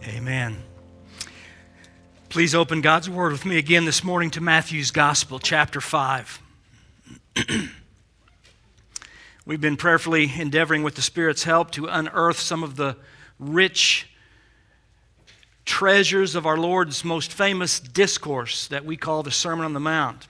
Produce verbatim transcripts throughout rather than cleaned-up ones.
Amen. Please open God's Word with me again this morning to Matthew's Gospel, chapter five. We've been prayerfully endeavoring with the Spirit's help to unearth some of the rich treasures of our Lord's most famous discourse that we call the Sermon on the Mount.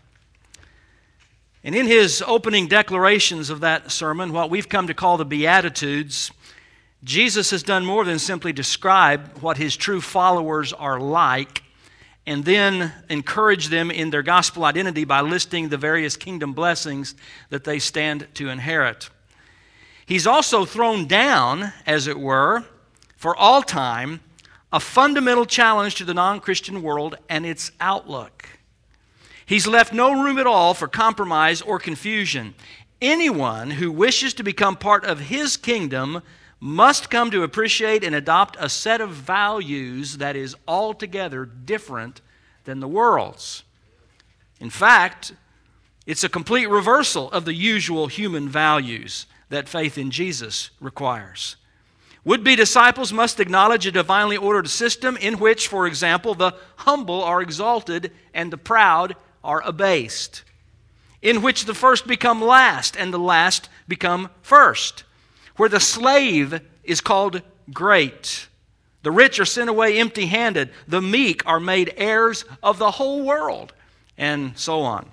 And in his opening declarations of that sermon, what we've come to call the Beatitudes, Jesus has done more than simply describe what his true followers are like and then encourage them in their gospel identity by listing the various kingdom blessings that they stand to inherit. He's also thrown down, as it were, for all time, a fundamental challenge to the non-Christian world and its outlook. He's left no room at all for compromise or confusion. Anyone who wishes to become part of his kingdom must come to appreciate and adopt a set of values that is altogether different than the world's. In fact, it's a complete reversal of the usual human values that faith in Jesus requires. Would-be disciples must acknowledge a divinely ordered system in which, for example, the humble are exalted and the proud are abased, in which the first become last and the last become first, where the slave is called great, the rich are sent away empty-handed, the meek are made heirs of the whole world, and so on.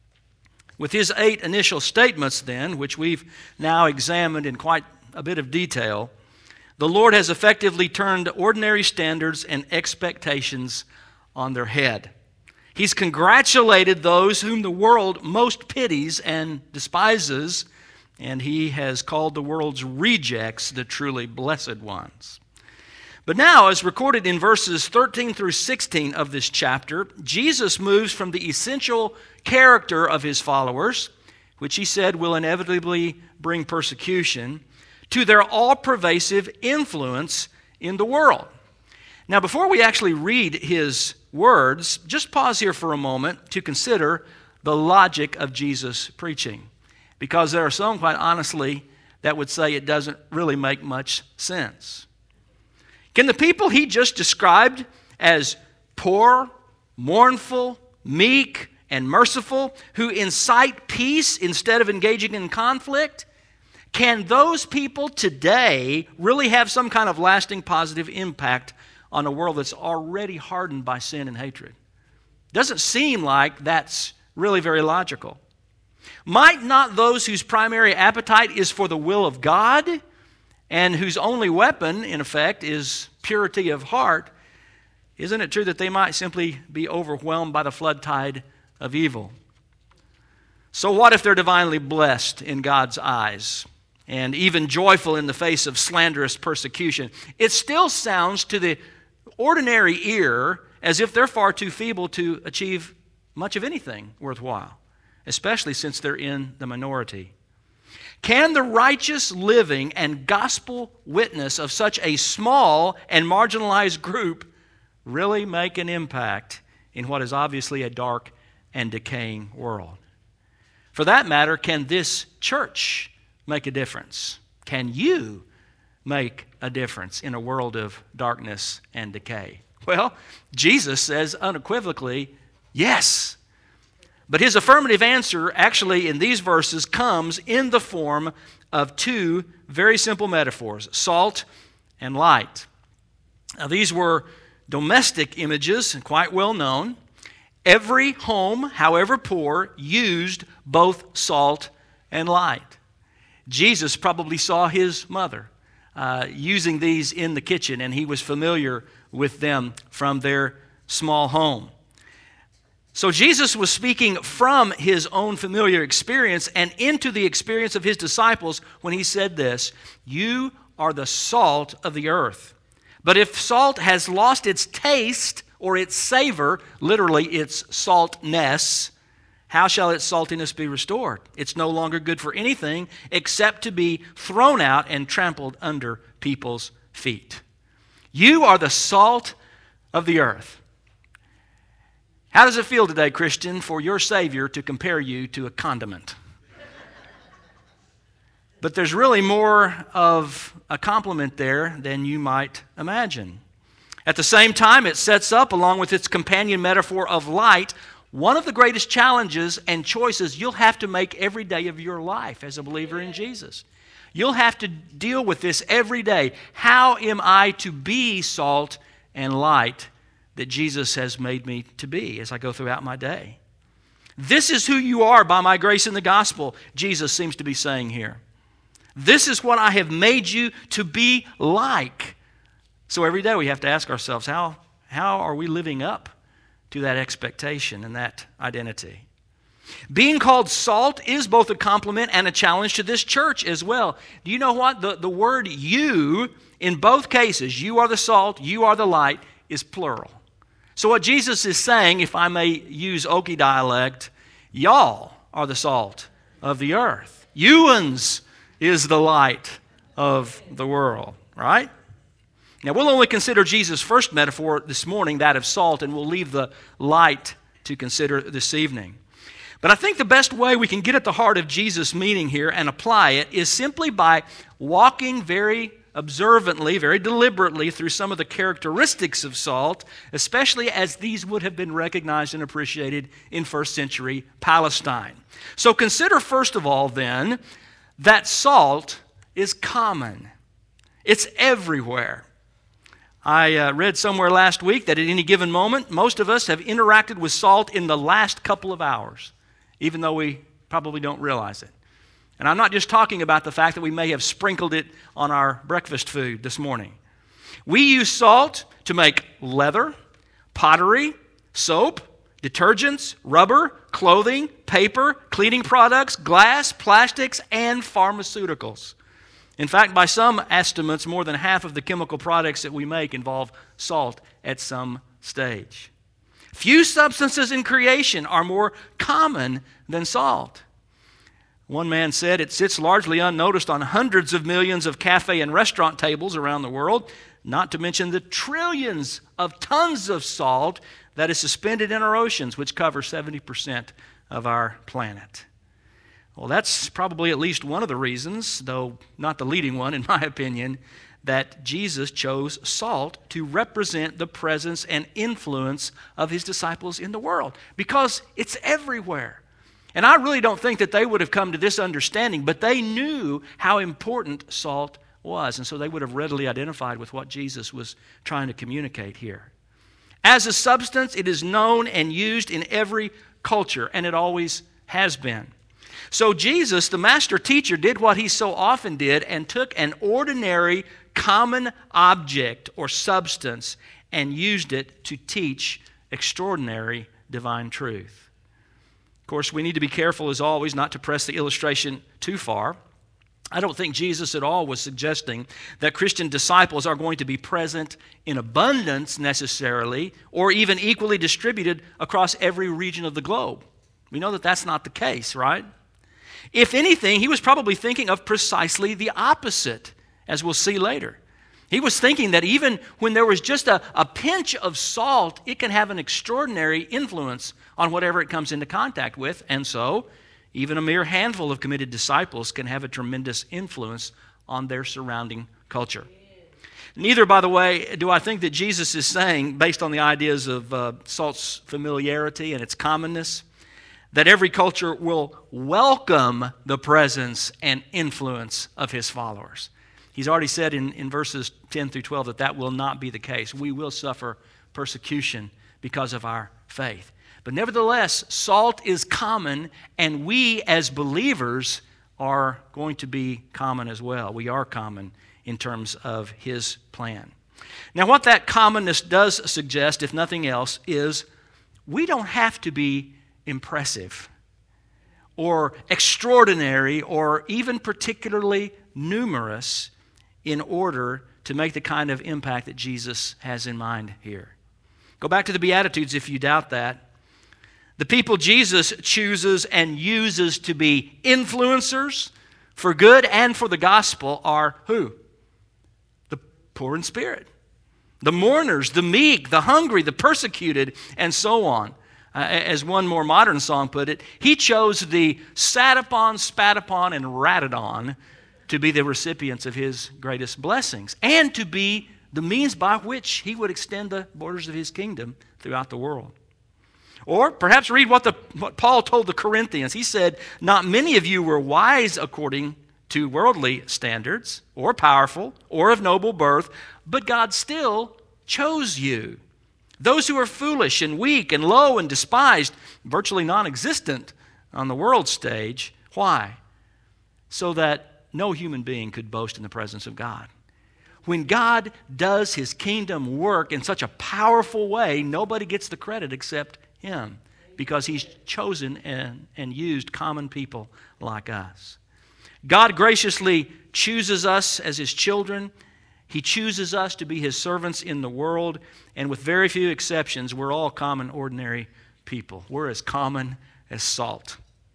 With his eight initial statements, then, which we've now examined in quite a bit of detail, the Lord has effectively turned ordinary standards and expectations on their head. He's congratulated those whom the world most pities and despises, and he has called the world's rejects the truly blessed ones. But now, as recorded in verses thirteen through sixteen of this chapter, Jesus moves from the essential character of his followers, which he said will inevitably bring persecution, to their all-pervasive influence in the world. Now, before we actually read his words, just pause here for a moment to consider the logic of Jesus' preaching, because there are some, quite honestly, that would say it doesn't really make much sense. Can the people he just described as poor, mournful, meek, and merciful, who incite peace instead of engaging in conflict, can those people today really have some kind of lasting positive impact on a world that's already hardened by sin and hatred? Doesn't seem like that's really very logical. Might not those whose primary appetite is for the will of God and whose only weapon, in effect, is purity of heart, isn't it true that they might simply be overwhelmed by the flood tide of evil? So what if they're divinely blessed in God's eyes and even joyful in the face of slanderous persecution? It still sounds to the ordinary ear as if they're far too feeble to achieve much of anything worthwhile, especially since they're in the minority. Can the righteous living and gospel witness of such a small and marginalized group really make an impact in what is obviously a dark and decaying world? For that matter, can this church make a difference? Can you make a difference in a world of darkness and decay? Well, Jesus says unequivocally, yes. But his affirmative answer actually in these verses comes in the form of two very simple metaphors, salt and light. Now, these were domestic images, quite well known. Every home, however poor, used both salt and light. Jesus probably saw his mother uh, using these in the kitchen, and he was familiar with them from their small home. So Jesus was speaking from his own familiar experience and into the experience of his disciples when he said this: "You are the salt of the earth. But if salt has lost its taste or its savor," literally its saltness, "how shall its saltiness be restored? It's no longer good for anything except to be thrown out and trampled under people's feet." You are the salt of the earth. How does it feel today, Christian, for your Savior to compare you to a condiment? But there's really more of a compliment there than you might imagine. At the same time, it sets up, along with its companion metaphor of light, one of the greatest challenges and choices you'll have to make every day of your life as a believer in Jesus. You'll have to deal with this every day. How am I to be salt and light that Jesus has made me to be as I go throughout my day? This is who you are by my grace in the gospel, Jesus seems to be saying here. This is what I have made you to be like. So every day we have to ask ourselves, how, how are we living up to that expectation and that identity? Being called salt is both a compliment and a challenge to this church as well. Do you know what? The, the word you, in both cases, you are the salt, you are the light, is plural. So what Jesus is saying, if I may use Okie dialect, y'all are the salt of the earth. Youans is the light of the world, right? Now, we'll only consider Jesus' first metaphor this morning, that of salt, and we'll leave the light to consider this evening. But I think the best way we can get at the heart of Jesus' meaning here and apply it is simply by walking very observantly, very deliberately through some of the characteristics of salt, especially as these would have been recognized and appreciated in first century Palestine. So consider first of all then that salt is common. It's everywhere. I uh, read somewhere last week that at any given moment, most of us have interacted with salt in the last couple of hours, even though we probably don't realize it. And I'm not just talking about the fact that we may have sprinkled it on our breakfast food this morning. We use salt to make leather, pottery, soap, detergents, rubber, clothing, paper, cleaning products, glass, plastics, and pharmaceuticals. In fact, by some estimates, more than half of the chemical products that we make involve salt at some stage. Few substances in creation are more common than salt. One man said it sits largely unnoticed on hundreds of millions of cafe and restaurant tables around the world, not to mention the trillions of tons of salt that is suspended in our oceans, which cover seventy percent of our planet. Well, that's probably at least one of the reasons, though not the leading one in my opinion, that Jesus chose salt to represent the presence and influence of his disciples in the world, because it's everywhere. And I really don't think that they would have come to this understanding, but they knew how important salt was, and so they would have readily identified with what Jesus was trying to communicate here. As a substance, it is known and used in every culture, and it always has been. So Jesus, the master teacher, did what he so often did and took an ordinary, common object or substance and used it to teach extraordinary divine truth. Of course, we need to be careful, as always, not to press the illustration too far. I don't think Jesus at all was suggesting that Christian disciples are going to be present in abundance necessarily, or even equally distributed across every region of the globe. We know that that's not the case, right? If anything, he was probably thinking of precisely the opposite, as we'll see later. He was thinking that even when there was just a, a pinch of salt, it can have an extraordinary influence on whatever it comes into contact with, and so even a mere handful of committed disciples can have a tremendous influence on their surrounding culture. Neither, by the way, do I think that Jesus is saying, based on the ideas of uh, salt's familiarity and its commonness, that every culture will welcome the presence and influence of his followers. He's already said in, in verses ten through twelve that that will not be the case. We will suffer persecution because of our faith. But nevertheless, salt is common, and we as believers are going to be common as well. We are common in terms of his plan. Now, what that commonness does suggest, if nothing else, is we don't have to be impressive or extraordinary or even particularly numerous in order to make the kind of impact that Jesus has in mind here. Go back to the Beatitudes if you doubt that. The people Jesus chooses and uses to be influencers for good and for the gospel are who? The poor in spirit, the mourners, the meek, the hungry, the persecuted, and so on. Uh, as one more modern song put it, he chose the sat upon, spat upon, and ratted on to be the recipients of his greatest blessings and to be the means by which he would extend the borders of his kingdom throughout the world. Or perhaps read what, the, what Paul told the Corinthians. He said, not many of you were wise according to worldly standards, or powerful, or of noble birth, but God still chose you. Those who are foolish and weak and low and despised, virtually non-existent on the world stage. Why? So that no human being could boast in the presence of God. When God does his kingdom work in such a powerful way, nobody gets the credit except him, because he's chosen and, and used common people like us. God graciously chooses us as his children. He chooses us to be his servants in the world, and with very few exceptions, we're all common, ordinary people. We're as common as salt.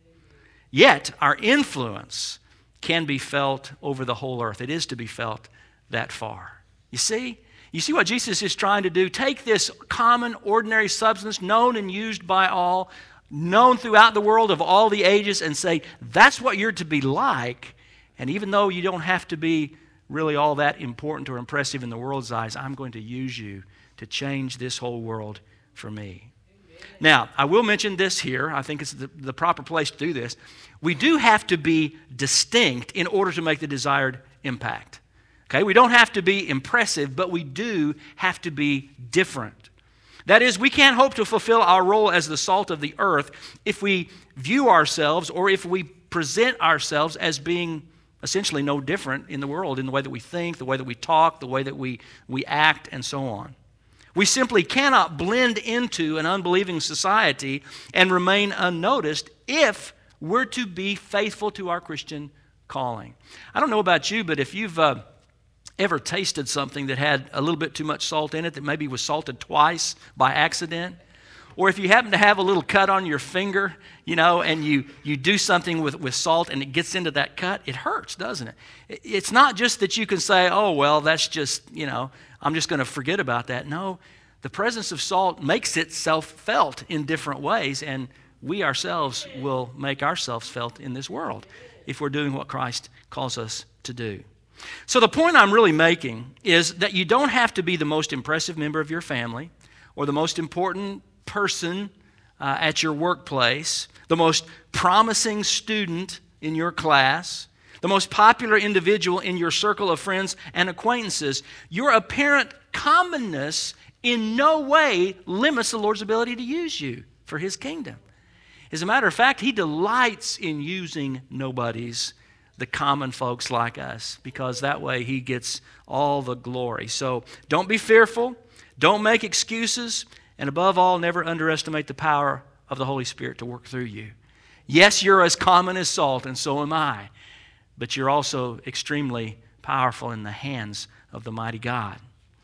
Yet, our influence can be felt over the whole earth. It is to be felt that far. You see? You see what Jesus is trying to do? Take this common, ordinary substance, known and used by all, known throughout the world of all the ages, and say, that's what you're to be like. And even though you don't have to be really all that important or impressive in the world's eyes, I'm going to use you to change this whole world for me. Amen. Now, I will mention this here. I think it's the, the proper place to do this. We do have to be distinct in order to make the desired impact. Okay, we don't have to be impressive, but we do have to be different. That is, we can't hope to fulfill our role as the salt of the earth if we view ourselves or if we present ourselves as being essentially no different in the world, in the way that we think, the way that we talk, the way that we, we act, and so on. We simply cannot blend into an unbelieving society and remain unnoticed if we're to be faithful to our Christian calling. I don't know about you, but if you've uh, ever tasted something that had a little bit too much salt in it, that maybe was salted twice by accident, or if you happen to have a little cut on your finger, you know, and you, you do something with, with salt and it gets into that cut, it hurts, doesn't it? It's not just that you can say, oh, well, that's just, you know, I'm just going to forget about that. No, the presence of salt makes itself felt in different ways, and we ourselves will make ourselves felt in this world if we're doing what Christ calls us to do. So the point I'm really making is that you don't have to be the most impressive member of your family or the most important person uh, at your workplace, the most promising student in your class, the most popular individual in your circle of friends and acquaintances. Your apparent commonness in no way limits the Lord's ability to use you for his kingdom. As a matter of fact, he delights in using nobodies, the common folks like us, because that way he gets all the glory. So don't be fearful, don't make excuses, and above all, never underestimate the power of the Holy Spirit to work through you. Yes, you're as common as salt, and so am I, but you're also extremely powerful in the hands of the mighty God.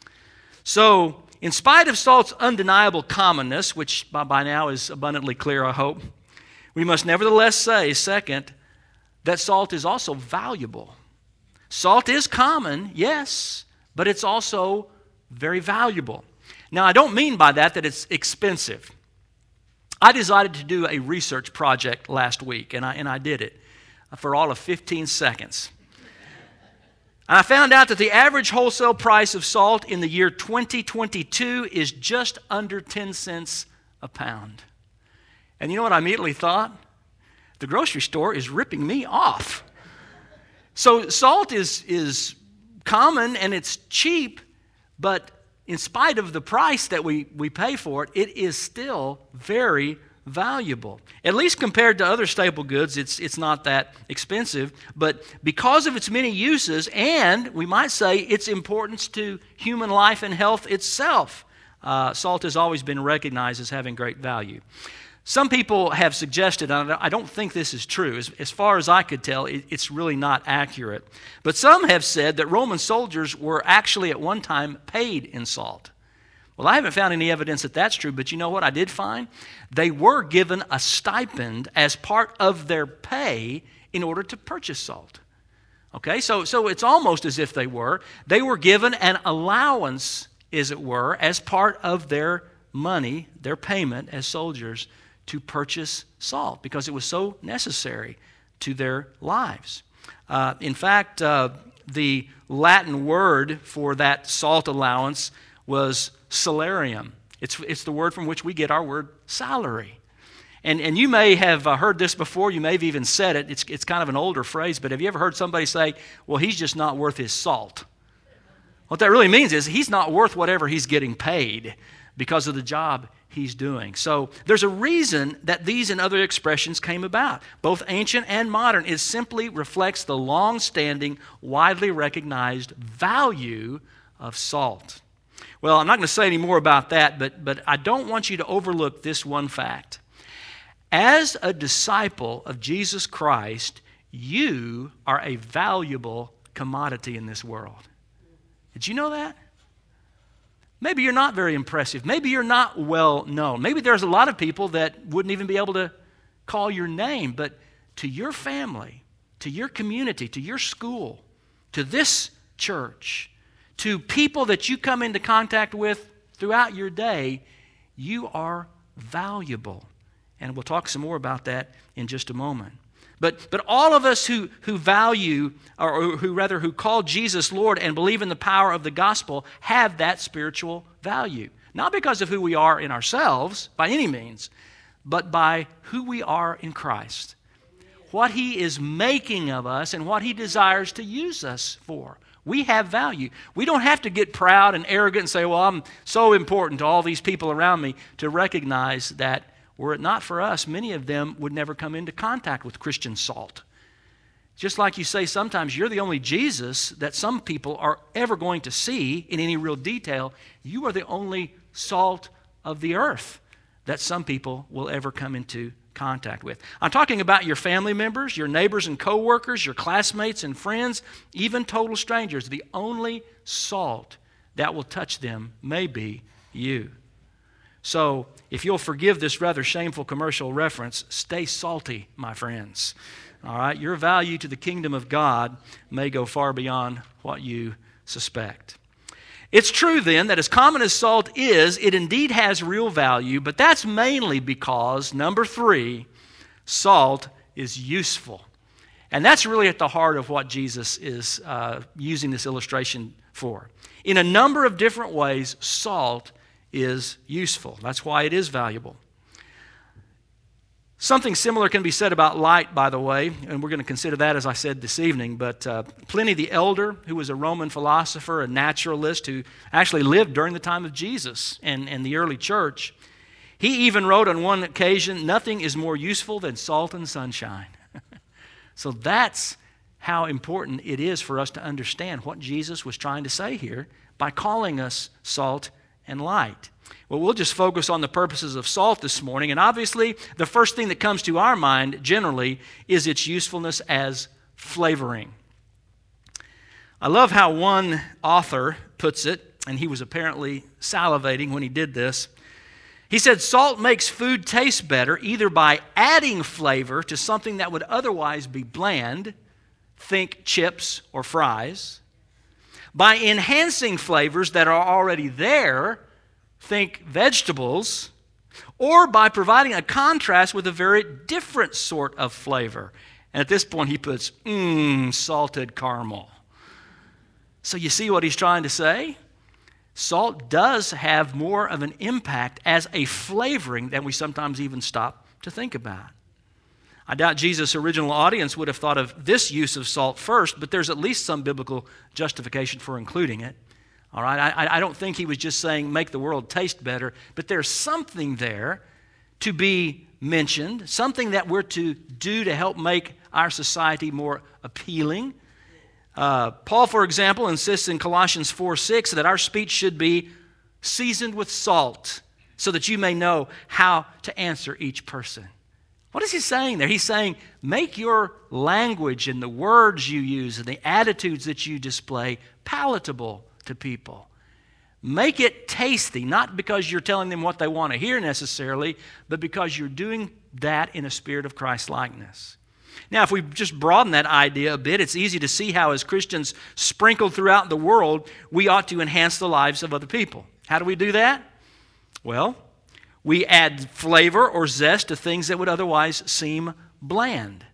So, in spite of salt's undeniable commonness, which by, by now is abundantly clear, I hope, we must nevertheless say, second, that salt is also valuable. Salt is common, yes, but it's also very valuable. Now, I don't mean by that that it's expensive. I decided to do a research project last week, and I, and I did it for all of fifteen seconds. And I found out that the average wholesale price of salt in the year twenty twenty-two is just under ten cents a pound. And you know what I immediately thought? The grocery store is ripping me off. So salt is, is common and it's cheap, but in spite of the price that we, we pay for it, it is still very valuable. At least compared to other staple goods, it's, it's not that expensive. But because of its many uses and, we might say, its importance to human life and health itself, uh, salt has always been recognized as having great value. Some people have suggested, and I don't think this is true, as, as far as I could tell, it, it's really not accurate. But some have said that Roman soldiers were actually at one time paid in salt. Well, I haven't found any evidence that that's true, but you know what I did find? They were given a stipend as part of their pay in order to purchase salt. Okay, so, so it's almost as if they were. They were given an allowance, as it were, as part of their money, their payment as soldiers, to purchase salt because it was so necessary to their lives. Uh, in fact, uh, the Latin word for that salt allowance was salarium. It's, it's the word from which we get our word salary. And, and you may have uh, heard this before. You may have even said it. It's, it's kind of an older phrase, but have you ever heard somebody say, well, he's just not worth his salt? What that really means is he's not worth whatever he's getting paid because of the job he's doing. So there's a reason that these and other expressions came about, both ancient and modern. It simply reflects the long-standing, widely recognized value of salt. Well, I'm not going to say any more about that, but, but I don't want you to overlook this one fact. As a disciple of Jesus Christ, you are a valuable commodity in this world. Did you know that? Maybe you're not very impressive. Maybe you're not well known. Maybe there's a lot of people that wouldn't even be able to call your name. But to your family, to your community, to your school, to this church, to people that you come into contact with throughout your day, you are valuable. And we'll talk some more about that in just a moment. But, but all of us who, who value, or who rather who call Jesus Lord and believe in the power of the gospel have that spiritual value. Not because of who we are in ourselves, by any means, but by who we are in Christ. What He is making of us and what He desires to use us for. We have value. We don't have to get proud and arrogant and say, well, I'm so important to all these people around me, to recognize that were it not for us, many of them would never come into contact with Christian salt. Just like you say, sometimes you're the only Jesus that some people are ever going to see in any real detail. You are the only salt of the earth that some people will ever come into contact with. I'm talking about your family members, your neighbors and coworkers, your classmates and friends, even total strangers. The only salt that will touch them may be you. So, if you'll forgive this rather shameful commercial reference, stay salty, my friends. All right, your value to the kingdom of God may go far beyond what you suspect. It's true then that as common as salt is, it indeed has real value, but that's mainly because, number three, salt is useful. And that's really at the heart of what Jesus is uh, using this illustration for. In a number of different ways, salt is useful. That's why it is valuable. Something similar can be said about light, by the way, and we're going to consider that, as I said, this evening. But uh, Pliny the Elder, who was a Roman philosopher, a naturalist, who actually lived during the time of Jesus and, and the early church, he even wrote on one occasion, nothing is more useful than salt and sunshine. So that's how important it is for us to understand what Jesus was trying to say here by calling us salt and light. Well, we'll just focus on the purposes of salt this morning, and obviously the first thing that comes to our mind generally is its usefulness as flavoring. I love how one author puts it, and he was apparently salivating when he did this. He said, salt makes food taste better either by adding flavor to something that would otherwise be bland, think chips or fries, by enhancing flavors that are already there, think vegetables, or by providing a contrast with a very different sort of flavor. And at this point he puts, mmm, salted caramel. So you see what he's trying to say? Salt does have more of an impact as a flavoring than we sometimes even stop to think about. I doubt Jesus' original audience would have thought of this use of salt first, but there's at least some biblical justification for including it. All right, I, I don't think he was just saying make the world taste better, but there's something there to be mentioned, something that we're to do to help make our society more appealing. Uh, Paul, for example, insists in Colossians four six that our speech should be seasoned with salt so that you may know how to answer each person. What is he saying there? He's saying, make your language and the words you use and the attitudes that you display palatable to people. Make it tasty, not because you're telling them what they want to hear necessarily, but because you're doing that in a spirit of Christ-likeness. Now, if we just broaden that idea a bit, it's easy to see how as Christians sprinkled throughout the world, we ought to enhance the lives of other people. How do we do that? Well, we add flavor or zest to things that would otherwise seem bland.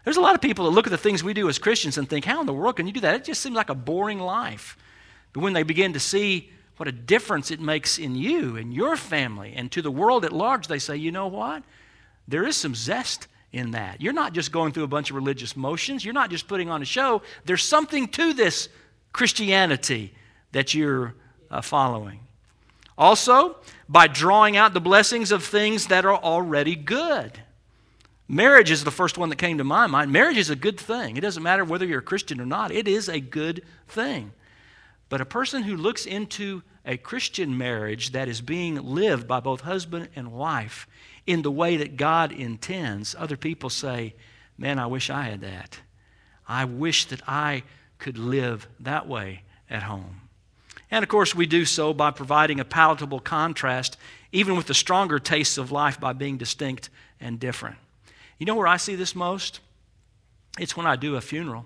There's a lot of people that look at the things we do as Christians and think, how in the world can you do that? It just seems like a boring life. But when they begin to see what a difference it makes in you and your family and to the world at large, they say, you know what? There is some zest in that. You're not just going through a bunch of religious motions. You're not just putting on a show. There's something to this Christianity that you're uh, following. Also, by drawing out the blessings of things that are already good. Marriage is the first one that came to my mind. Marriage is a good thing. It doesn't matter whether you're a Christian or not. It is a good thing. But a person who looks into a Christian marriage that is being lived by both husband and wife in the way that God intends, other people say, man, I wish I had that. I wish that I could live that way at home. And of course, we do so by providing a palatable contrast, even with the stronger tastes of life, by being distinct and different. You know where I see this most? It's when I do a funeral.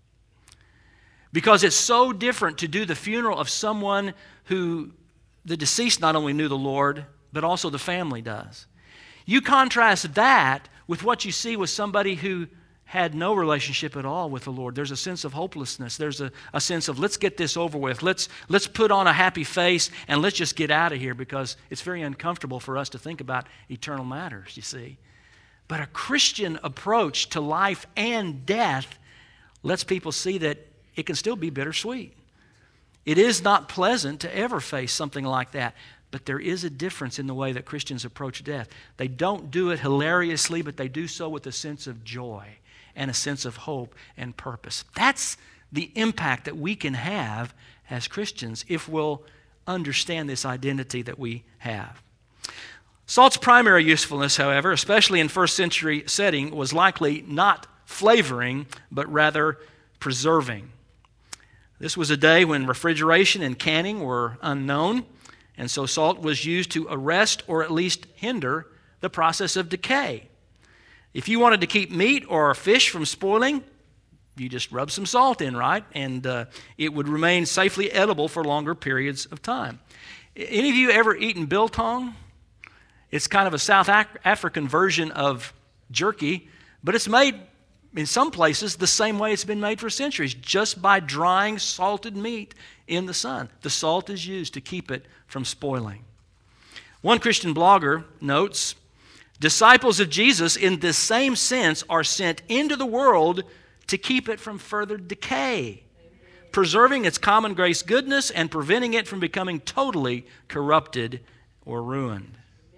Because it's so different to do the funeral of someone who the deceased not only knew the Lord, but also the family does. You contrast that with what you see with somebody who had no relationship at all with the Lord. There's a sense of hopelessness. There's a, a sense of, let's get this over with. Let's, let's put on a happy face and let's just get out of here, because it's very uncomfortable for us to think about eternal matters, you see. But a Christian approach to life and death lets people see that it can still be bittersweet. It is not pleasant to ever face something like that, but there is a difference in the way that Christians approach death. They don't do it hilariously, but they do so with a sense of joy and a sense of hope and purpose. That's the impact that we can have as Christians if we'll understand this identity that we have. Salt's primary usefulness, however, especially in first century setting, was likely not flavoring, but rather preserving. This was a day when refrigeration and canning were unknown, and so salt was used to arrest or at least hinder the process of decay. If you wanted to keep meat or fish from spoiling, you just rub some salt in, right? And uh, it would remain safely edible for longer periods of time. Any of you ever eaten biltong? It's kind of a South African version of jerky, but it's made in some places the same way it's been made for centuries, just by drying salted meat in the sun. The salt is used to keep it from spoiling. One Christian blogger notes, disciples of Jesus in this same sense are sent into the world to keep it from further decay, preserving its common grace goodness and preventing it from becoming totally corrupted or ruined.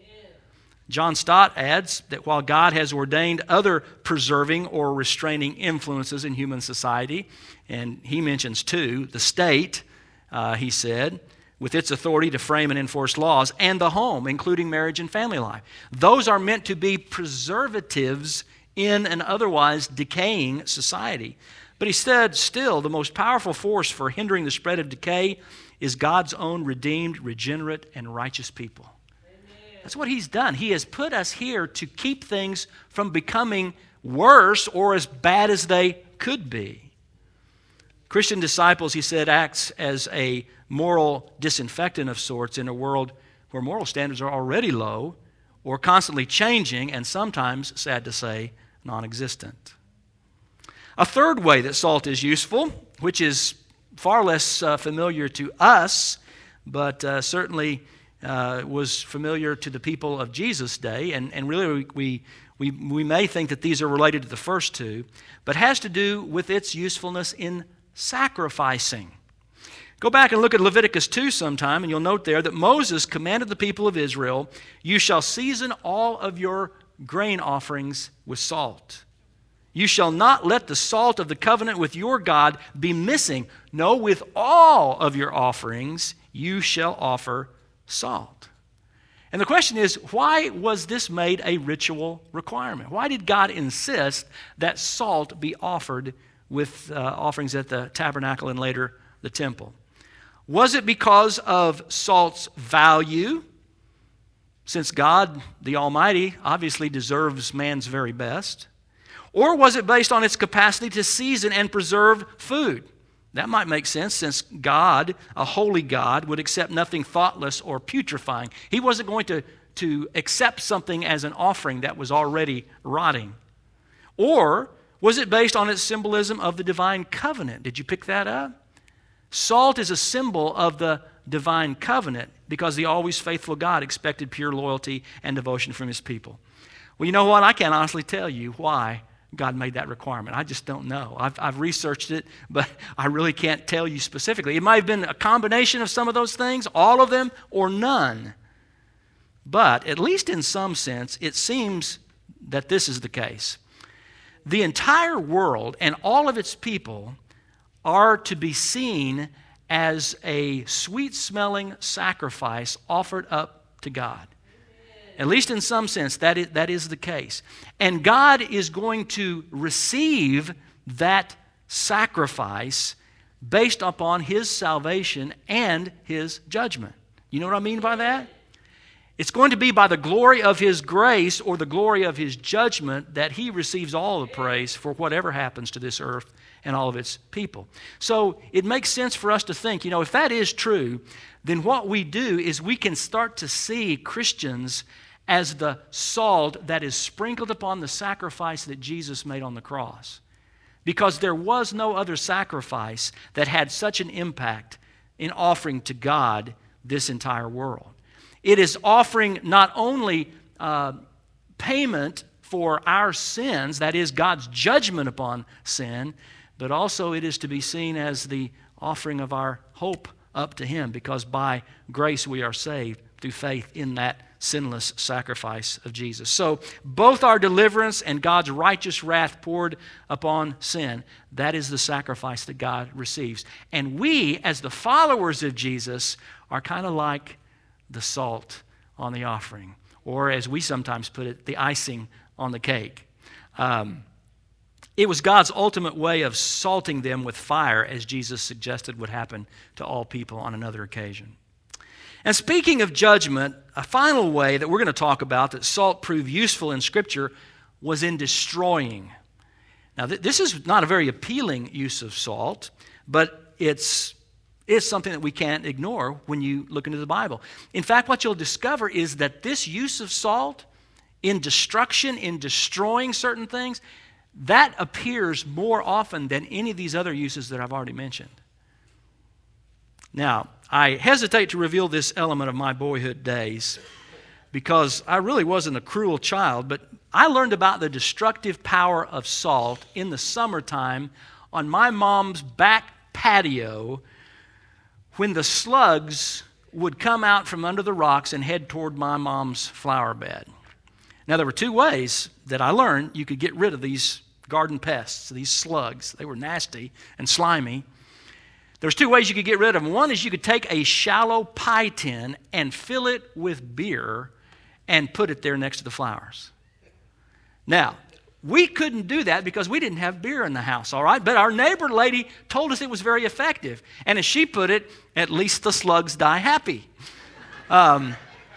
John Stott adds that while God has ordained other preserving or restraining influences in human society, and he mentions two, the state, uh, he said, with its authority to frame and enforce laws, and the home, including marriage and family life. Those are meant to be preservatives in an otherwise decaying society. But he said, still, the most powerful force for hindering the spread of decay is God's own redeemed, regenerate, and righteous people. That's what he's done. He has put us here to keep things from becoming worse or as bad as they could be. Christian disciples, he said, acts as a moral disinfectant of sorts in a world where moral standards are already low or constantly changing and sometimes, sad to say, non-existent. A third way that salt is useful, which is far less uh, familiar to us, but uh, certainly Uh, was familiar to the people of Jesus' day, and, and really we, we, we may think that these are related to the first two, but has to do with its usefulness in sacrificing. Go back and look at Leviticus two sometime, and you'll note there that Moses commanded the people of Israel, you shall season all of your grain offerings with salt. You shall not let the salt of the covenant with your God be missing. No, with all of your offerings you shall offer salt. And the question is, why was this made a ritual requirement? Why did God insist that salt be offered with uh, offerings at the tabernacle and later the temple? Was it because of salt's value? Since God, the Almighty, obviously deserves man's very best. Or was it based on its capacity to season and preserve food? That might make sense, since God, a holy God, would accept nothing thoughtless or putrefying. He wasn't going to, to accept something as an offering that was already rotting. Or Was it based on its symbolism of the divine covenant? Did you pick that up? Salt is a symbol of the divine covenant because the always faithful God expected pure loyalty and devotion from his people. Well, you know what? I can't honestly tell you why God made that requirement. I just don't know. I've, I've researched it, but I really can't tell you specifically. It might have been a combination of some of those things, all of them, or none. But at least in some sense, it seems that this is the case. The entire world and all of its people are to be seen as a sweet-smelling sacrifice offered up to God. At least in some sense, that is, that is the case. And God is going to receive that sacrifice based upon his salvation and his judgment. You know what I mean by that? It's going to be by the glory of his grace or the glory of his judgment that he receives all the praise for whatever happens to this earth and all of its people. So it makes sense for us to think, you know, if that is true, then what we do is we can start to see Christians as the salt that is sprinkled upon the sacrifice that Jesus made on the cross. Because there was no other sacrifice that had such an impact in offering to God this entire world. It is offering not only uh, payment for our sins, that is God's judgment upon sin, but also it is to be seen as the offering of our hope up to him, because by grace we are saved through faith in that sinless sacrifice of Jesus. So both our deliverance and God's righteous wrath poured upon sin, that is the sacrifice that God receives. And we, as the followers of Jesus, are kind of like the salt on the offering, or as we sometimes put it, the icing on the cake. Um, it was God's ultimate way of salting them with fire, as Jesus suggested would happen to all people on another occasion. And speaking of judgment, a final way that we're going to talk about that salt proved useful in Scripture was in destroying. Now, th- this is not a very appealing use of salt, but it's It's something that we can't ignore when you look into the Bible. In fact, what you'll discover is that this use of salt in destruction, in destroying certain things, that appears more often than any of these other uses that I've already mentioned. Now, I hesitate to reveal this element of my boyhood days because I really wasn't a cruel child, but I learned about the destructive power of salt in the summertime on my mom's back patio when the slugs would come out from under the rocks and head toward my mom's flower bed. Now, there were two ways that I learned you could get rid of these garden pests, these slugs. They were nasty and slimy. There's two ways you could get rid of them. One is you could take a shallow pie tin and fill it with beer and put it there next to the flowers. Now, we couldn't do that because we didn't have beer in the house, all right? But our neighbor lady told us it was very effective. And as she put it, at least the slugs die happy. Um,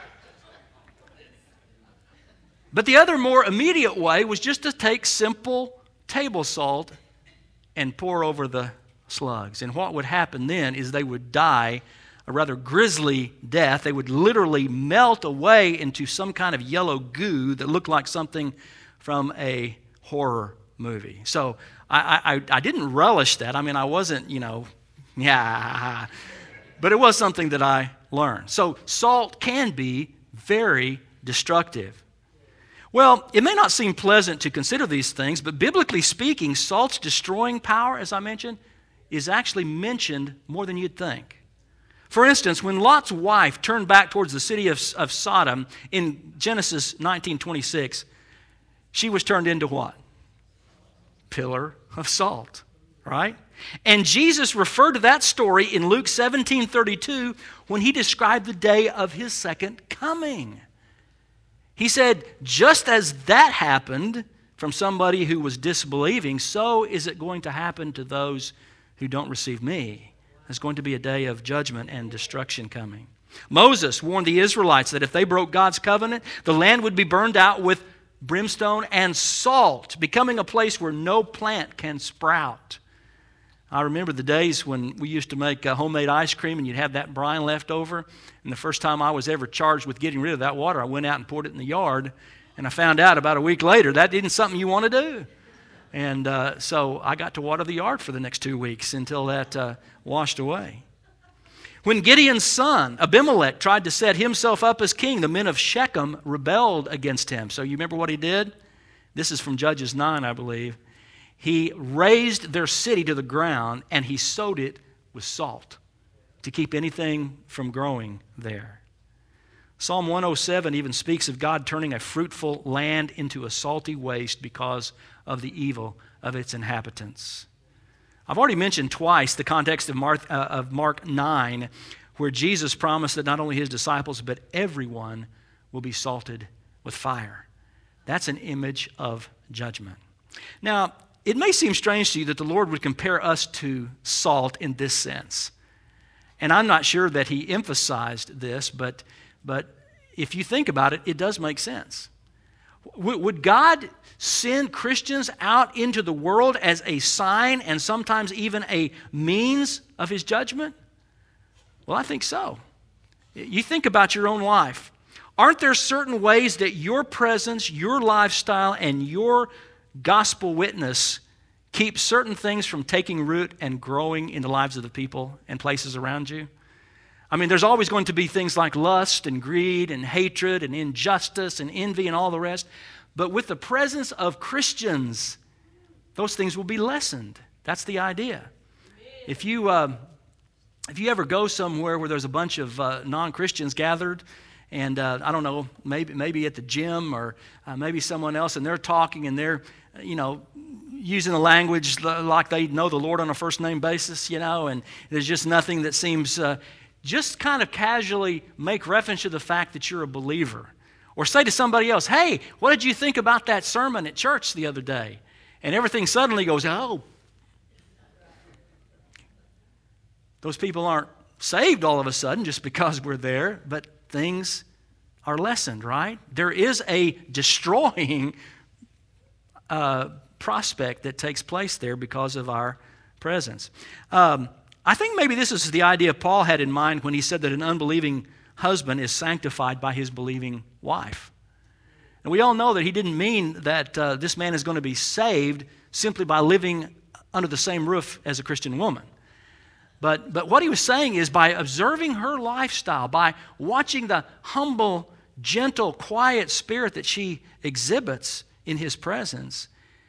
but the other more immediate way was just to take simple table salt and pour over the slugs. And what would happen then is they would die a rather grisly death. They would literally melt away into some kind of yellow goo that looked like something from a horror movie. So I, I, I didn't relish that. I mean, I wasn't, you know, yeah, but it was something that I learned. So salt can be very destructive. Well, it may not seem pleasant to consider these things, but biblically speaking, salt's destroying power, as I mentioned, is actually mentioned more than you'd think. For instance, when Lot's wife turned back towards the city of, of Sodom in Genesis nineteen twenty-six, she was turned into what? Pillar of salt, right? And Jesus referred to that story in Luke seventeen thirty-two when he described the day of his second coming. He said, just as that happened from somebody who was disbelieving, so is it going to happen to those who don't receive me. There's going to be a day of judgment and destruction coming. Moses warned the Israelites that if they broke God's covenant, the land would be burned out with brimstone and salt, becoming a place where no plant can sprout. I remember the days when we used to make uh, homemade ice cream and you'd have that brine left over. And the first time I was ever charged with getting rid of that water, I went out and poured it in the yard. And I found out about a week later that isn't something you want to do. And uh, so I got to water the yard for the next two weeks until that uh, washed away. When Gideon's son, Abimelech, tried to set himself up as king, the men of Shechem rebelled against him. So you remember what he did? This is from Judges nine, I believe. He razed their city to the ground, and he sowed it with salt to keep anything from growing there. Psalm one oh seven even speaks of God turning a fruitful land into a salty waste because of the evil of its inhabitants. I've already mentioned twice the context of Mark, uh, of Mark nine, where Jesus promised that not only his disciples, but everyone will be salted with fire. That's an image of judgment. Now, it may seem strange to you that the Lord would compare us to salt in this sense. And I'm not sure that he emphasized this, but, but if you think about it, it does make sense. W- would God send Christians out into the world as a sign and sometimes even a means of his judgment? Well, I think so. You think about your own life. Aren't there certain ways that your presence, your lifestyle, and your gospel witness keep certain things from taking root and growing in the lives of the people and places around you? I mean, there's always going to be things like lust and greed and hatred and injustice and envy and all the rest. But with the presence of Christians, those things will be lessened. That's the idea. If you, uh, if you ever go somewhere where there's a bunch of uh, non-Christians gathered, and uh, I don't know, maybe maybe at the gym or uh, maybe someone else, and they're talking and they're, you know, using the language like they know the Lord on a first-name basis, you know, and there's just nothing that seems, uh, just kind of casually make reference to the fact that you're a believer. Or say to somebody else, hey, what did you think about that sermon at church the other day? And everything suddenly goes, oh. Those people aren't saved all of a sudden just because we're there, but things are lessened, right? There is a destroying uh, prospect that takes place there because of our presence. Um, I think maybe this is the idea Paul had in mind when he said that an unbelieving husband is sanctified by his believing wife. And we all know that he didn't mean that uh, this man is going to be saved simply by living under the same roof as a Christian woman. But, but what he was saying is by observing her lifestyle, by watching the humble, gentle, quiet spirit that she exhibits in his presence,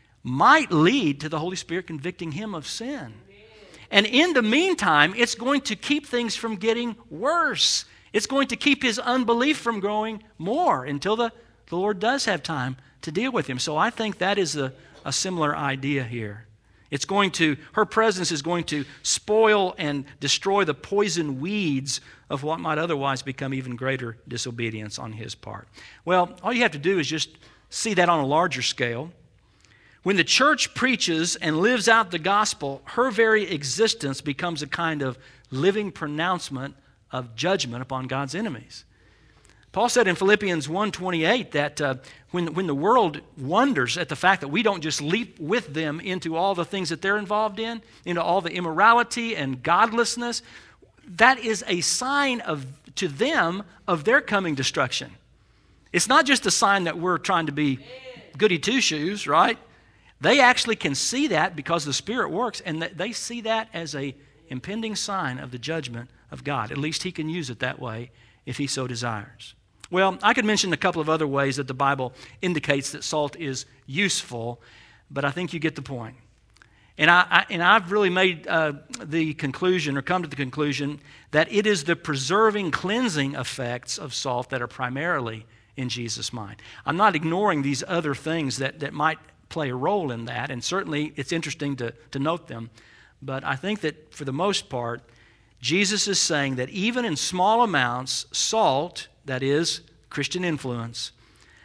might lead to the Holy Spirit convicting him of sin. And in the meantime, it's going to keep things from getting worse. It's going to keep his unbelief from growing more until the, the Lord does have time to deal with him. So I think that is a, a similar idea here. It's going to, her presence is going to spoil and destroy the poison weeds of what might otherwise become even greater disobedience on his part. Well, all you have to do is just see that on a larger scale. When the church preaches and lives out the gospel, her very existence becomes a kind of living pronouncement of judgment upon God's enemies. Paul said in Philippians one twenty-eight that uh, when, when the world wonders at the fact that we don't just leap with them into all the things that they're involved in, into all the immorality and godlessness, that is a sign of to them of their coming destruction. It's not just a sign that we're trying to be goody two-shoes, right? They actually can see that because the Spirit works, and they see that as a impending sign of the judgment of God. At least he can use it that way if he so desires. Well, I could mention a couple of other ways that the Bible indicates that salt is useful, but I think you get the point. And, I, I, and I've really made uh, the conclusion, or come to the conclusion, that it is the preserving, cleansing effects of salt that are primarily in Jesus' mind. I'm not ignoring these other things that, that might play a role in that, and certainly it's interesting to, to note them, but I think that for the most part, Jesus is saying that even in small amounts, salt, that is, Christian influence,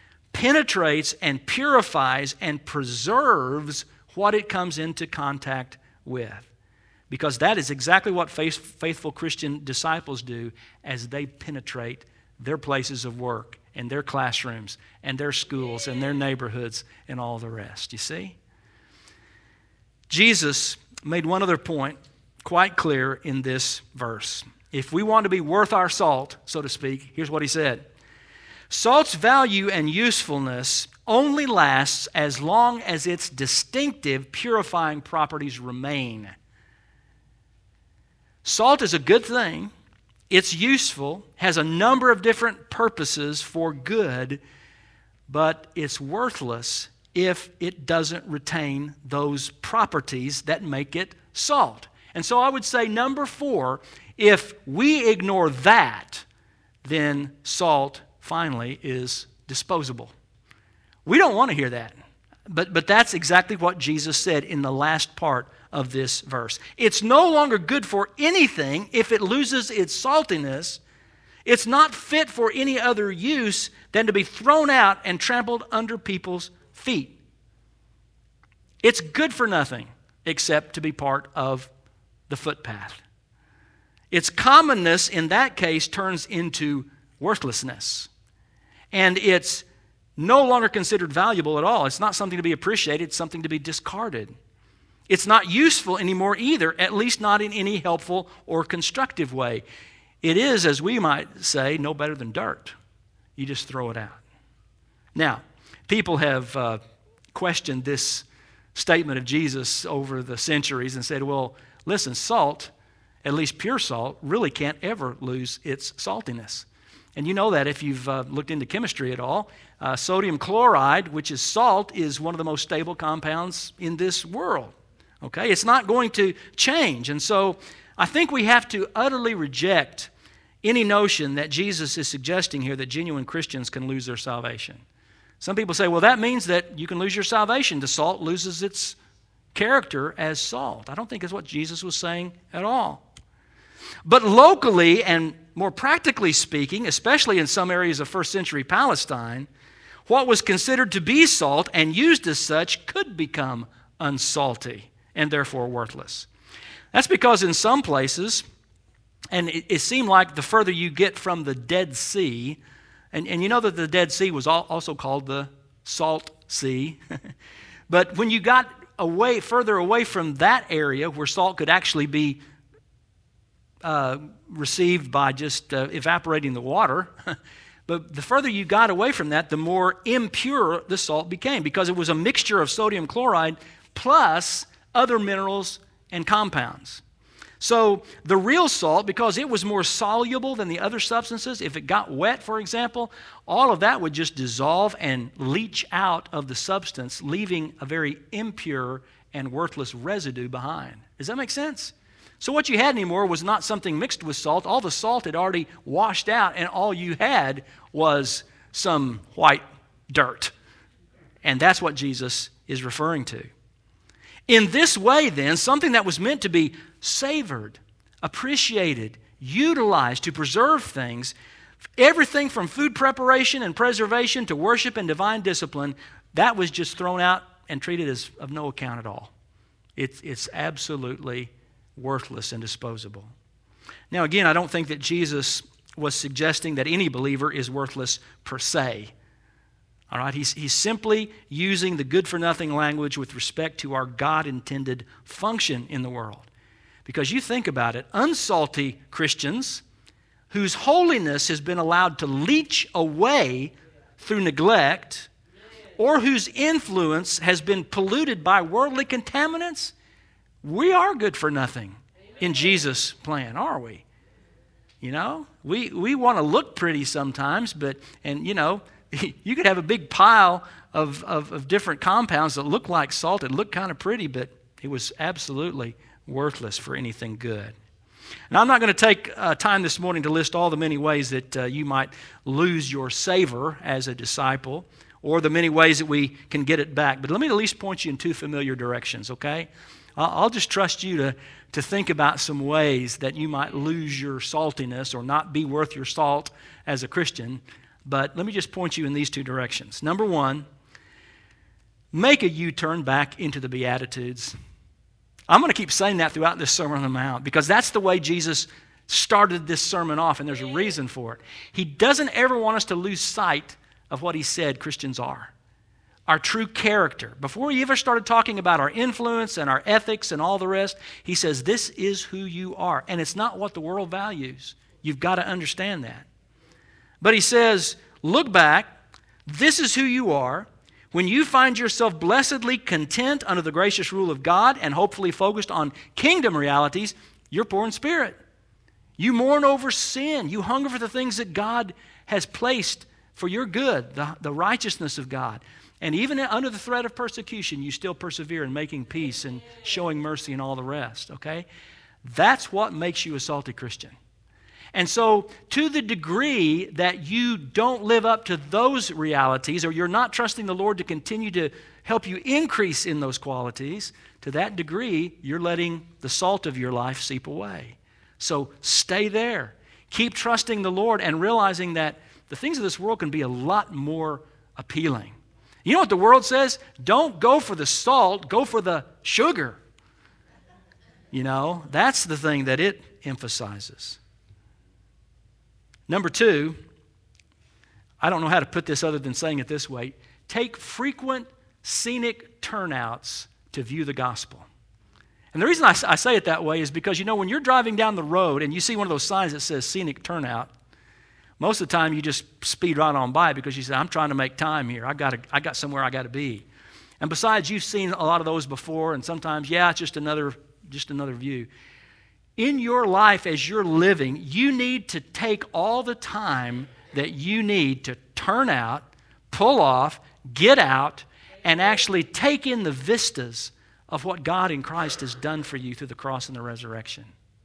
penetrates and purifies and preserves what it comes into contact with. Because that is exactly what faith, faithful Christian disciples do as they penetrate their places of work and their classrooms and their schools and their neighborhoods and all the rest. You see? Jesus made one other point quite clear in this verse. If we want to be worth our salt, so to speak, here's what he said. Salt's value and usefulness only lasts as long as its distinctive purifying properties remain. Salt is a good thing. It's useful, has a number of different purposes for good, but it's worthless if it doesn't retain those properties that make it salt. And so I would say number four, if we ignore that, then salt finally is disposable. We don't want to hear that, but, but that's exactly what Jesus said in the last part of this verse. It's no longer good for anything if it loses its saltiness. It's not fit for any other use than to be thrown out and trampled under people's feet. It's good for nothing except to be part of the footpath. Its commonness in that case turns into worthlessness. And it's no longer considered valuable at all. It's not something to be appreciated, it's something to be discarded. It's not useful anymore either, at least not in any helpful or constructive way. It is, as we might say, no better than dirt. You just throw it out. Now, people have uh, questioned this statement of Jesus over the centuries and said, well, listen, salt, at least pure salt, really can't ever lose its saltiness. And you know that if you've uh, looked into chemistry at all. Uh, sodium chloride, which is salt, is one of the most stable compounds in this world. Okay, it's not going to change. And so I think we have to utterly reject any notion that Jesus is suggesting here that genuine Christians can lose their salvation. Some people say, well, that means that you can lose your salvation. The salt loses its character as salt. I don't think that's what Jesus was saying at all. But locally and more practically speaking, especially in some areas of first century Palestine, what was considered to be salt and used as such could become unsalty and therefore worthless. That's because in some places, and it, it seemed like the further you get from the Dead Sea, and, and you know that the Dead Sea was al- also called the Salt Sea, but when you got away further away from that area where salt could actually be uh, received by just uh, evaporating the water, but the further you got away from that, the more impure the salt became because it was a mixture of sodium chloride plus other minerals and compounds. So the real salt, because it was more soluble than the other substances, if it got wet, for example, all of that would just dissolve and leach out of the substance, leaving a very impure and worthless residue behind. Does that make sense? So what you had anymore was not something mixed with salt. All the salt had already washed out, and all you had was some white dirt. And that's what Jesus is referring to. In this way, then, something that was meant to be savored, appreciated, utilized to preserve things, everything from food preparation and preservation to worship and divine discipline, that was just thrown out and treated as of no account at all. It's, it's absolutely worthless and disposable. Now, again, I don't think that Jesus was suggesting that any believer is worthless per se. All right, he's, he's simply using the good-for-nothing language with respect to our God-intended function in the world. Because you think about it, unsalty Christians whose holiness has been allowed to leach away through neglect, or whose influence has been polluted by worldly contaminants, we are good for nothing in Jesus' plan, are we? You know, we, we want to look pretty sometimes, but, and you know, you could have a big pile of, of, of different compounds that look like salt. It looked kind of pretty, but it was absolutely worthless for anything good. Now, I'm not going to take uh, time this morning to list all the many ways that uh, you might lose your savor as a disciple, or the many ways that we can get it back. But let me at least point you in two familiar directions, okay? I'll, I'll just trust you to, to think about some ways that you might lose your saltiness or not be worth your salt as a Christian. But let me just point you in these two directions. Number one, make a U-turn back into the Beatitudes. I'm going to keep saying that throughout this Sermon on the Mount because that's the way Jesus started this sermon off, and there's a reason for it. He doesn't ever want us to lose sight of what he said Christians are, our true character. Before he ever started talking about our influence and our ethics and all the rest, he says, this is who you are, and it's not what the world values. You've got to understand that. But he says, look back, this is who you are. When you find yourself blessedly content under the gracious rule of God and hopefully focused on kingdom realities, you're poor in spirit. You mourn over sin. You hunger for the things that God has placed for your good, the, the righteousness of God. And even under the threat of persecution, you still persevere in making peace and showing mercy and all the rest, okay? That's what makes you a salty Christian. And so, to the degree that you don't live up to those realities, or you're not trusting the Lord to continue to help you increase in those qualities, to that degree, you're letting the salt of your life seep away. So, stay there. Keep trusting the Lord and realizing that the things of this world can be a lot more appealing. You know what the world says? Don't go for the salt, go for the sugar. You know, that's the thing that it emphasizes. Number two, I don't know how to put this other than saying it this way. Take frequent scenic turnouts to view the gospel. And the reason I, I say it that way is because, you know, when you're driving down the road and you see one of those signs that says scenic turnout, most of the time you just speed right on by because you say, I'm trying to make time here. I got to, I got somewhere I got to be. And besides, you've seen a lot of those before, and sometimes, yeah, it's just another, just another view. In your life as you're living, you need to take all the time that you need to turn out, pull off, get out, and actually take in the vistas of what God in Christ has done for you through the cross and the resurrection.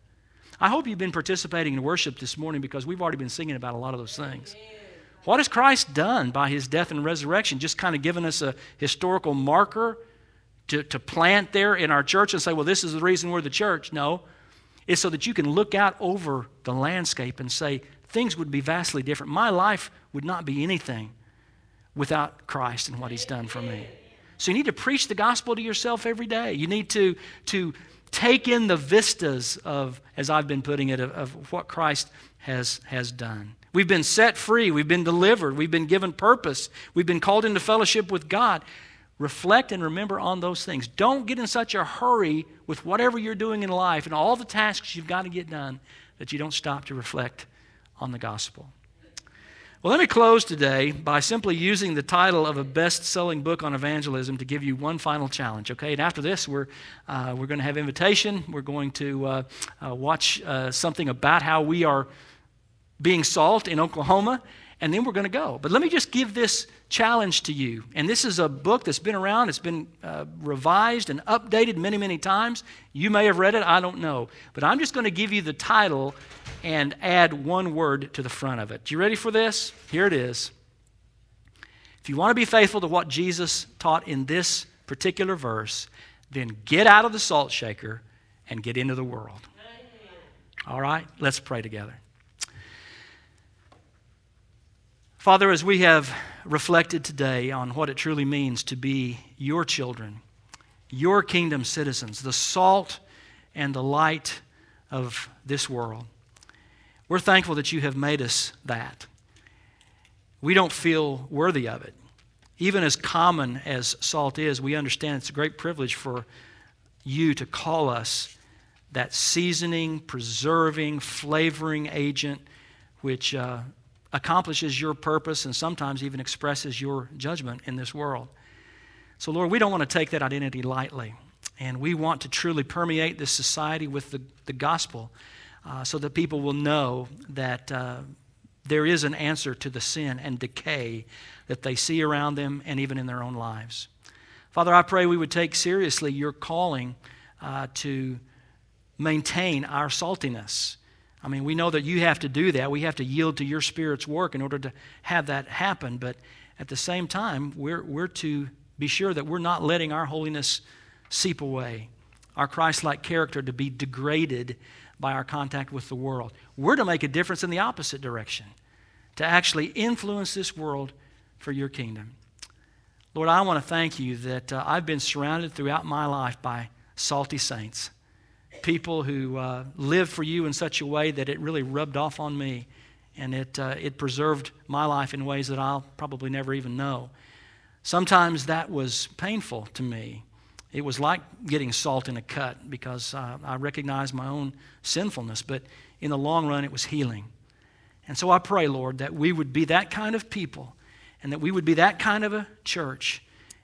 I hope you've been participating in worship this morning because we've already been singing about a lot of those things. What has Christ done by His death and resurrection? Just kind of given us a historical marker to, to plant there in our church and say, well, this is the reason we're the church. No. It's so that you can look out over the landscape and say, things would be vastly different. My life would not be anything without Christ and what He's done for me. So you need to preach the gospel to yourself every day. You need to, to take in the vistas of, as I've been putting it, of, of what Christ has, has done. We've been set free. We've been delivered. We've been given purpose. We've been called into fellowship with God. Reflect and remember on those things. Don't get in such a hurry with whatever you're doing in life and all the tasks you've got to get done that you don't stop to reflect on the gospel. Well, let me close today by simply using the title of a best-selling book on evangelism to give you one final challenge, okay? And after this, we're, uh, we're going to have invitation. We're going to uh, uh, watch uh, something about how we are being salt in Oklahoma, and then we're going to go. But let me just give this challenge to you. And this is a book that's been around. It's been uh, revised and updated many, many times. You may have read it. I don't know. But I'm just going to give you the title and add one word to the front of it. You ready for this? Here it is. If you want to be faithful to what Jesus taught in this particular verse, then get out of the salt shaker and get into the world. All right? Let's pray together. Father, as we have reflected today on what it truly means to be your children, your kingdom citizens, the salt and the light of this world, we're thankful that you have made us that. We don't feel worthy of it. Even as common as salt is, we understand it's a great privilege for you to call us that seasoning, preserving, flavoring agent which uh, accomplishes your purpose and sometimes even expresses your judgment in this world. So, Lord, we don't want to take that identity lightly. And we want to truly permeate this society with the, the gospel uh, so that people will know that uh, there is an answer to the sin and decay that they see around them and even in their own lives. Father, I pray we would take seriously your calling uh, to maintain our saltiness. I mean, we know that you have to do that. We have to yield to your Spirit's work in order to have that happen. But at the same time, we're, we're to be sure that we're not letting our holiness seep away, our Christ-like character to be degraded by our contact with the world. We're to make a difference in the opposite direction, to actually influence this world for your kingdom. Lord, I want to thank you that uh, I've been surrounded throughout my life by salty saints, people who uh, lived for you in such a way that it really rubbed off on me, and it uh, it preserved my life in ways that I'll probably never even know. Sometimes that was painful to me. It was like getting salt in a cut because uh, I recognized my own sinfulness, but in the long run it was healing. And so I pray, Lord, that we would be that kind of people and that we would be that kind of a church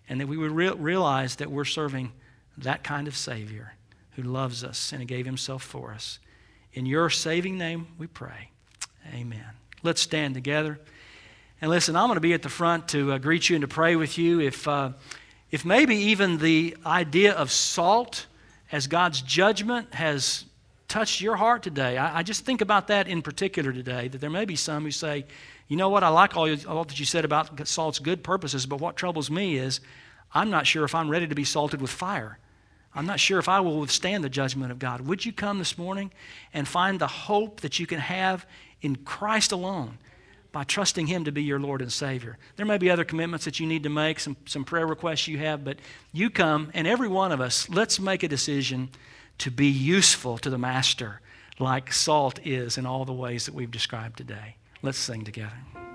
and that we would re- realize that we're serving that kind of Savior who loves us and gave himself for us. In your saving name we pray. Amen. Let's stand together. And listen, I'm going to be at the front to uh, greet you and to pray with you. If, uh, if maybe even the idea of salt as God's judgment has touched your heart today, I, I just think about that in particular today, that there may be some who say, you know what, I like all, you, all that you said about salt's good purposes, but what troubles me is I'm not sure if I'm ready to be salted with fire. I'm not sure if I will withstand the judgment of God. Would you come this morning and find the hope that you can have in Christ alone by trusting him to be your Lord and Savior? There may be other commitments that you need to make, some, some prayer requests you have, but you come, and every one of us, let's make a decision to be useful to the Master like salt is in all the ways that we've described today. Let's sing together.